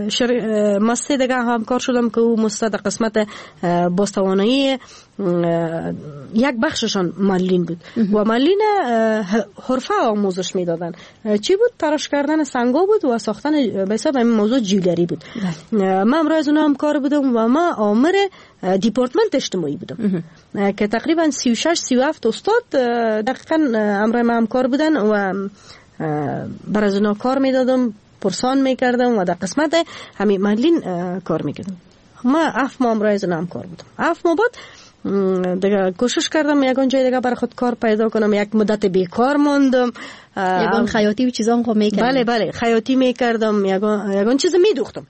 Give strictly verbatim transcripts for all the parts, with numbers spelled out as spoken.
شر... ما سه دیگه همکار شدم که او مستد قسمت بازتوانایی یک بخششان مالین بود و مالین حرفه آموزش میدادن. چی بود؟ تراش کردن سنگا بود و ساختن به حساب همین موضوع جیولری بود. من امروز از اونها همکار بودم و ما آمر دیپارتمنت اجتماعی بودم که تقریبا سی و شش سی و هفت استاد دقیقا امروز ما همکار بودن و بر از اونها کار میدادم، پرسان میکردم و در قسمت همین مالین کار میکردم. ما اف ماه امروز اونها همکار بودم. اف ماه بعد دیگه کوشش کردم یکان جای دیگه برای خود کار پیدا کنم. یک مدت بیکار موندم. یکان خیاطی و چیزا هم میکردم. بله بله خیاطی میکردم. یکان یکان چیز میدوختم.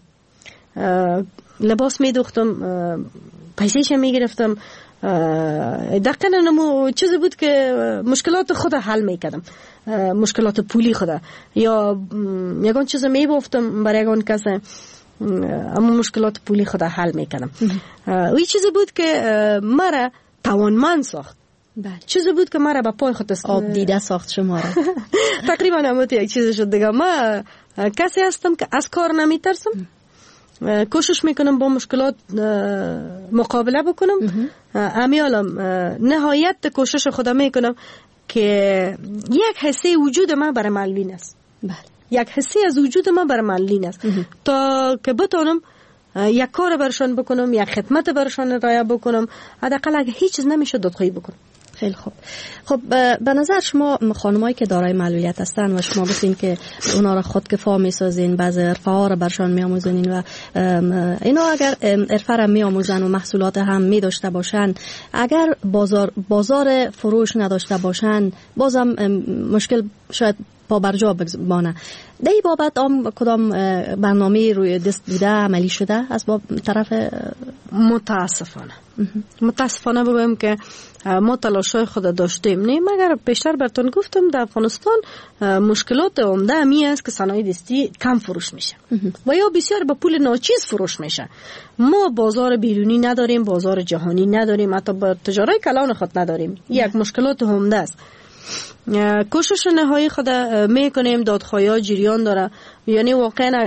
لباس میدوختم. پیسه‌ش میگرفتم. دقیقاً نمو چیزی بود که مشکلات خود حل میکردم. مشکلات پولی خود یا یکان چیز میبافتم برای یکان کس، اما مشکلات پولی خود حل میکردم. و این چیزی بود که مرا توانمند ساخت. بله. چیزی بود که مرا با پای خود آب دیده ساخت شما را. تقریبا همون یک چیزی شد دیگه. ما کسی هستم که از کار نمیترسم. کوشش میکنم با مشکلات مقابله بکنم. امیالم نهایت کوشش خودم میکنم که یک حصه وجود من برای مالین است. بله. یک حصه از وجود من برای مالین است تا که بتونم یک کار برشان بکنم، یک خدمت برشان رعایت بکنم. حداقل اگه هیچ چیز نمیشه دادخواهی بکنم. خیلی خوب. خب به نظر شما خانمایی که دارای معلولیت هستن و شما گفتین که اونا را خودکفا میسازین، بعضی حرفه ها را برشان میآموزین و اینا اگر حرفه را میآموزن و محصولات هم می داشته باشن، اگر بازار بازار فروش نداشته باشن بازم مشکل شاید پا برجا بمانه. در این بابت هم کدام برنامه روی دست بوده، عملی شده از باب طرف؟ متاسفانه متاسفانه بگویم که ما تلاشای خود داشتیم نه، مگر بیشتر براتون گفتم در افغانستان مشکلات عمده امی است که صنایع دستی کم فروش میشه و یا بسیار با پول ناچیز فروش میشه. ما بازار بیرونی نداریم، بازار جهانی نداریم، حتی با تجارت کلان خود نداریم. یک مشکلات عمده است. کوشش نهایی خود میکنیم، دادخواهی جریان داره. یعنی واقعا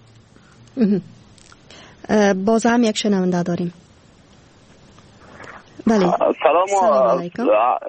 باز هم یک شنونده داریم. بله. سلام علیکم.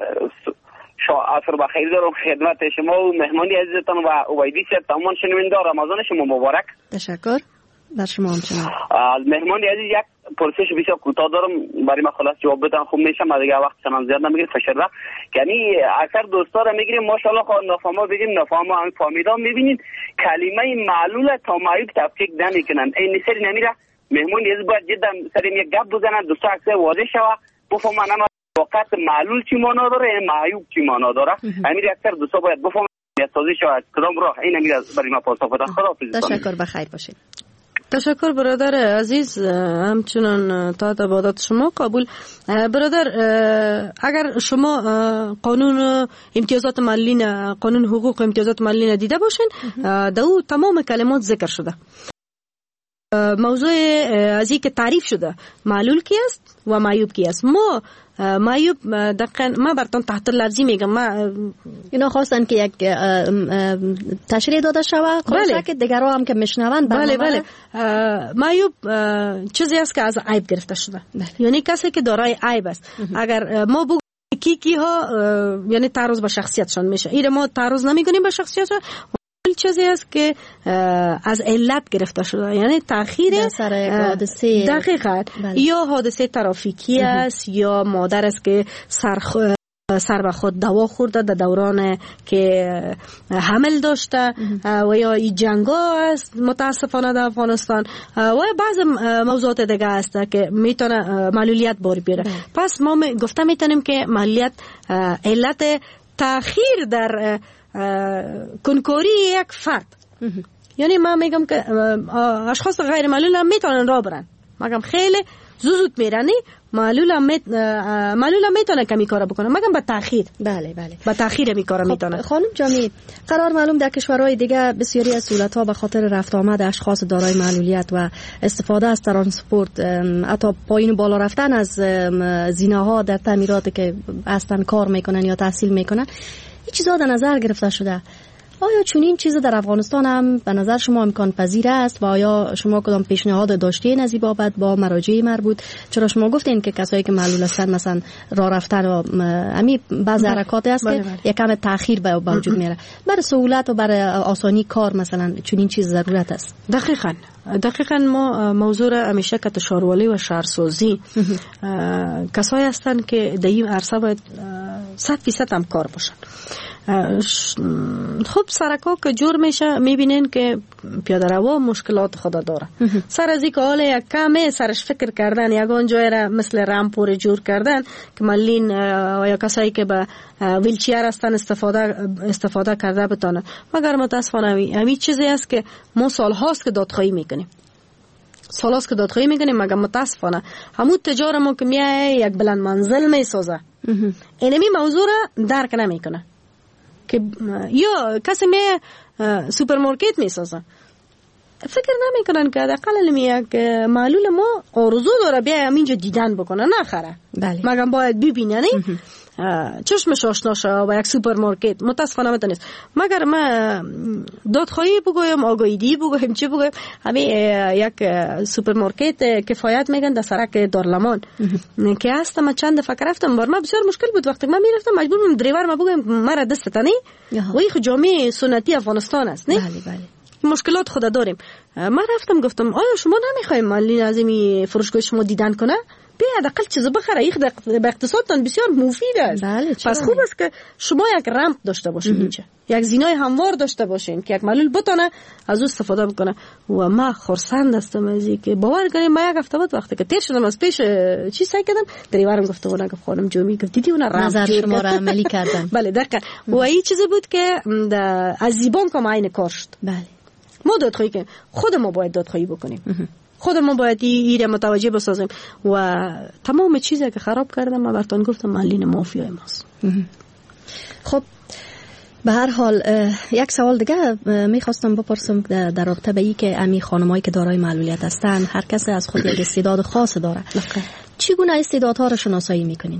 شما عصر بخیر دارم خدمت شما و مهمانی عزیزتان و عبیدی صاحب. تمام شنونده رمضان شما مبارک. تشکر. در شما همچنان. مهمانی عزیز یک پرسش بسیار کوتاه دارم، برای من خلاص جواب بدن خوب میشه. ما دیگه وقت سنم زیاد نمیگیره فشرده. یعنی اکثر دوستا را میگیریم ماشاءالله خود نفهمه بگیم نفهمه هم فهمیدا میبینید کلمه معلول تا معیوب تفکیک نمیکنن. این سری نمیره. مهمانی عزیز باید جدا سریم یک گپ بزنن، دوستا اکثر واضح شوه بفهمن اما وقت معلول چی معنا داره، معیوب چی معنا داره. امیر اکثر دوستا باید بفهمن سازی شود کدام راه. این امیر برای ما پاسخ بده. خداحافظ. تشکر، بخیر باشید. تشکر برادر عزیز، همچنان تا عبادت شما قبول. برادر اگر شما قانون امتیازات مالی، قانون حقوق امتیازات مالی دیده باشین، در او تمام کلمات ذکر شده. موضوع از این که تعریف شده معلول کی است و معیوب کی است. ما معیوب دقیقاً ما براتون تحت لفظی میگم، ما اینا خواستن که یک تشریح داده شود بله. که دیگرها هم که میشنون بله بله معیوب چیزی است که از عیب گرفته شده. بله. یعنی کسی که دارای عیب است. اگر ما بگوییم کی کی ها یعنی تعرض به شخصیتشان میشه، این ما تعرض نمیکنیم به شخصیتشان. چیزی است که از علت گرفته شده، یعنی تأخیر سر حادثه دقیقاً بله. یا حادثه ترافیکی است یا مادر است که سرخ سر به خود دوا خورده در دوران که حمل داشته و یا این جنگا است متاسفانه در افغانستان و بعض موضوعات دیگه است که میتونه معلولیت بار بیاره. پس ما گفته میتونیم که معلولیت علت تأخیر در کنکوری یک فرد. یعنی من میگم که اشخاص غیر معلول هم میتونن راه برن، مگم خیلی زود میرن، معلول هم میت... معلول هم میتونه کمی کارا بکنه مگم با تأخیر. بله بله با تأخیر می کارا میتونه. خانم جامی، قرار معلوم در کشورهای دیگه بسیاری از سهولت‌ها به خاطر رفت آمد اشخاص دارای معلولیت و استفاده از ترانسپورت، حتی پایین بالا رفتن از زینه‌ها در تعمیرات که اصلا کار میکنن یا تحصیل میکنن، این چیزا در نظر گرفته شده. آیا چنین چیز در افغانستان هم به نظر شما امکان پذیر است و آیا شما کدام پیشنهاد داشتین از این بابت با مراجع مربوط؟ چرا شما گفتین که کسایی که معلول هستند مثلا راه رفتن و امی بعض حرکات است که یکم تأخیر به وجود میاره. برای سهولت و برای آسانی کار مثلا چنین چیز ضرورت است. دقیقاً دقیقاً ما موضوع همیشه که شهرولی و شهرسازی کسایی هستند که در این عرصه باید صد فیصد هم کار باشن. خب سرکا که جور میشه میبینین که پیاده روا مشکلات خدا داره. سر از اینکه حالا یک کمه سرش فکر کردن یگان جای را مثل رامپور جور کردن که ملین یا کسایی که به ویلچیر هستن استفاده استفاده کرده بتونه. مگر متاسفانه همین چیزی است که ما سال هاست که دادخواهی میکنیم سال هاست که دادخواهی میکنیم مگر متاسفانه همون تجار ما که میای یک بلند منزل میسازه اینمی موضوع را درک نمیکنه که یا کسی می سوپرمارکت میسازن فکر نمیکنن که حداقل یک معلول ما آرزو داره بیا همینجا دیدن بکنه نخره. بله. مگر باید ببینه چشمش آشنا شه با یک سوپرمارکت متاسفانه متنیست. مگر ما دادخواهی بگویم آگاهی بگویم چی بگویم همین یک سوپرمارکت کفایت میگن در سرک دارلمان که هست ما چند دفعه رفتم بار ما بسیار مشکل بود وقتی من میرفتم مجبور بودم دریور ما بگویم مرا دست تنی و این جامعه سنتی افغانستان است نه. بله بله. مشکلات خود داریم. من رفتم گفتم آیا شما نمیخوایم مالی لازمی فروشگاه شما دیدن کنه بیا حداقل چیز بخره این به اقتصادتان بسیار مفید است. بله پس خوب است که شما یک رمپ داشته باشین اینجا یک زینای هموار داشته باشین که یک معلول بتونه از او استفاده بکنه. و ما خرسند هستم از اینکه باور کنید ما یک هفته بعد وقتی که تیر شدم از پیش چی سعی کردم دریورم گفت اون گفت خانم جومی گفت دیدی اون رمپ نظر شما را عملی کردن. بله دقیقاً. و این چیزی بود که از زیبان کم عین کار شد. بله ما دادخواهی کنیم خود ما باید دادخواهی بکنیم خود ما باید این متوجه بسازیم و تمام چیزی که خراب کردم ما براتون گفتم مالین مافیای ماست. خب به هر حال یک سوال دیگه میخواستم بپرسم در رابطه به این که امی خانمایی که دارای معلولیت هستن هر کس از خود یک استعداد خاص داره. چگونه استعدادها رو شناسایی میکنین؟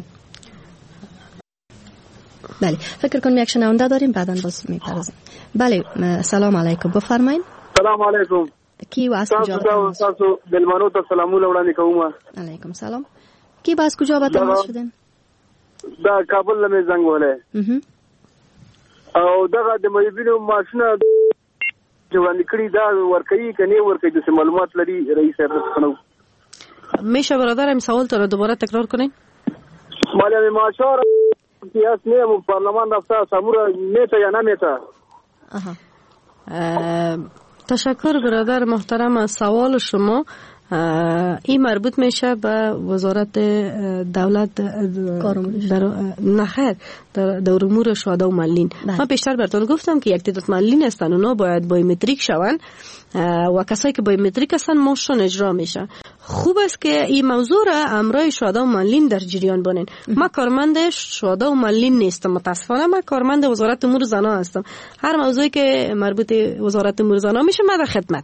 بله فکر کنم یک شنونده داریم بعداً باز میپرسیم. بله سلام علیکم بفرمایید. سلام علیکم. کی واس کجا؟ تاسو دلمنو ته سلامونه وړاندې کوم. علیکم سلام. کی باس کجا به تماس شدین؟ دا کابل له زنګ وله. او دغه د مېبینو ماشینه جوړ نکړي دا ورکړي کني ورکړي د معلومات لري رئیس صاحب. میشه برادرم سوال تو رو دوباره تکرار کنین؟ مالی ماشور سیاس نیم پارلمان رفته سامورا میتا یا نمیتا. تشکر برادر محترم از سوال شما. این مربوط میشه به وزارت دولت در نخیر در امور شهدا و ملین. من بیشتر براتون گفتم که یک تعداد ملین هستن اونا باید بایومتریک شون و کسایی که بایومتریک هستن ماشون اجرا میشه. خوب است که این موضوع را امرای شهدا و ملین در جریان بانین. ما کارمند شهدا و ملین نیستم متاسفانه ما کارمند وزارت امور زنا هستم. هر موضوعی که مربوط وزارت امور زنا میشه ما در خدمت.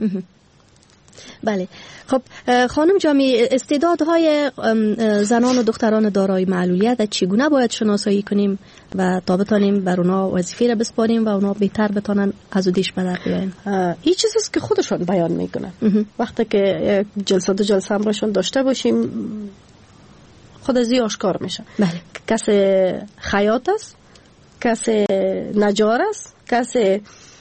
بله خب خانم جامی استعدادهای زنان و دختران دارای معلولیت چگونه باید شناسایی کنیم و تا بتانیم بر اونا وظیفه را بسپاریم و اونا بهتر بتانن از دیش به در بیاین؟ این چیزی است که خودشون بیان میکنن. وقتی که جلسه دو جلسه همراهشون داشته باشیم خود از این آشکار میشه. بله. کسی خیاط است، کسی نجار است، کسی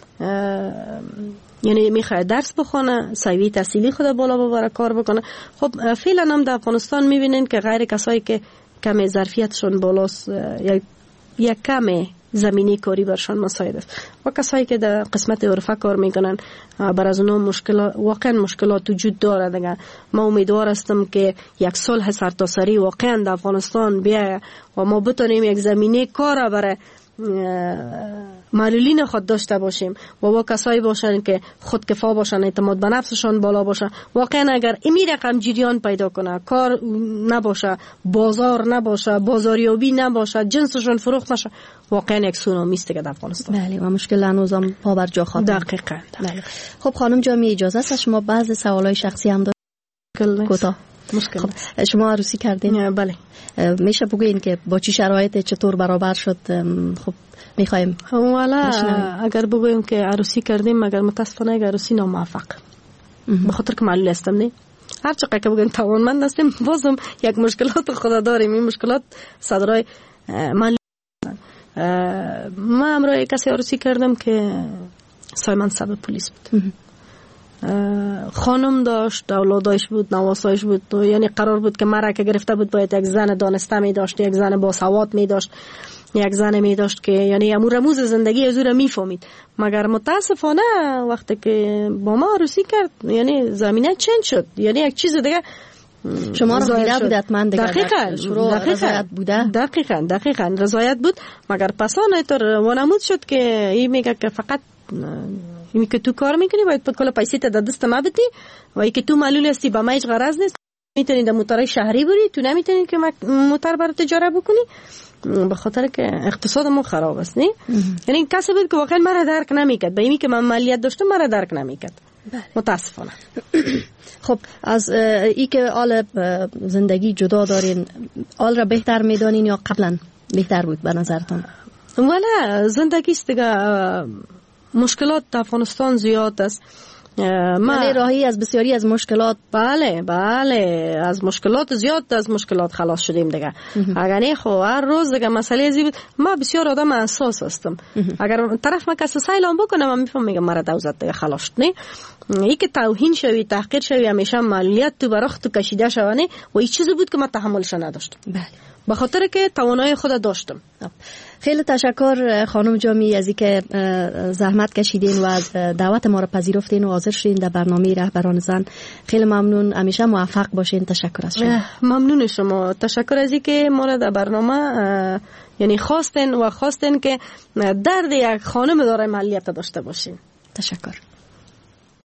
یعنی میخواد درس بخونه سوی تحصیلی خود بالا ببره کار بکنه. خب فعلا هم در افغانستان میبینین که غیر کسایی که کم ظرفیتشون بالاست یا یک کم زمینی کاری برشان مساعد است و کسایی که در قسمت عرفه کار میکنن بر از اونها مشکلات واقعا مشکلات وجود داره دیگه. ما امیدوار هستم که یک صلح سرتاسری واقعا در افغانستان بیاید و ما بتونیم یک زمینه کار برای معلولین خود داشته باشیم و با کسایی باشن که خودکفا باشن اعتماد به نفسشان بالا باشه. واقعا اگر این رقم جریان پیدا کنه کار نباشه بازار نباشه بازاریابی نباشه جنسشون فروخت نشه واقعا یک سونامی است که در افغانستان. بله و مشکل هنوزم پا بر جا خواهد. دقیقاً. بله. خب خانم جامی اجازه است شما بعضی سوالای شخصی هم دارید؟ کوتاه. مشکل. خب شما عروسی کردین؟ بله. میشه بگوین که با چی شرایط چطور برابر شد؟ خب میخوایم والا اگر بگویم که عروسی کردیم مگر متاسفانه اگر عروسی ناموفق، به خاطر که معلول هستم. نه هر چقدر که بگویم توانمند هستیم بازم یک مشکلات خدا داریم. این مشکلات صدرای معلول. ما امروز کسی عروسی کردم که سایمن سبب پلیس بود. خانم داشت، اولادایش بود، نواسایش بود، یعنی قرار بود که مرا که گرفته بود باید یک زن دانسته می داشت، یک زن با سواد می داشت، یک زن می داشت که یعنی امور رموز زندگی از او را می فهمید. مگر متاسفانه وقتی که با ما عروسی کرد یعنی زمینه چند شد، یعنی یک چیز دیگه شما را دیده بود حتما دیگه. دقیقاً رضایت بوده. دقیقاً دقیقاً رضایت بود، مگر پسانه طور وانمود شد که این میگه که فقط این که تو کار میکنی باید کل پیسه تا دست ما بدی و این که تو معلول هستی با ما هیچ غرض نیست، میتونی در موتورهای شهری بری، تو نمیتونی که موتور برای تجارت بکنی به خاطر که اقتصادمون خراب است. نه یعنی کسی بود که واقعا مرا درک نمیکرد، به اینی که من مالیات داشتم مرا درک نمیکرد. متاسفانه. خب از ای که آل زندگی جدا دارین، آل را بهتر میدانین یا قبلا بهتر بود به نظرتان؟ ولی زندگی است دیگه، مشکلات در افغانستان زیاد است. ما راهی از بسیاری از مشکلات. بله بله از مشکلات زیاد از مشکلات خلاص شدیم دیگه. اگر نه خو هر روز دیگه مسئله ازی بود. ما بسیار آدم حساس هستم. اگر طرف ما کس سایلام بکنه من میفهمم میگم مرا دوزت دیگه خلاص شد. نه ای که توهین شوی تحقیر شوی همیشه مالیات تو برخ تو کشیده شونه و این چیزی بود که من تحملش نداشتم. بله. به خاطر که توانایی خود داشتم. خیلی تشکر خانم جامی از اینکه زحمت کشیدین و از دعوت ما را پذیرفتین و حاضر شدین در برنامه رهبران زن. خیلی ممنون، همیشه موفق باشین. تشکر از شما. ممنون شما. تشکر از اینکه ما را در برنامه یعنی خواستین و خواستین که درد یک خانم داره مالیات داشته باشین. تشکر.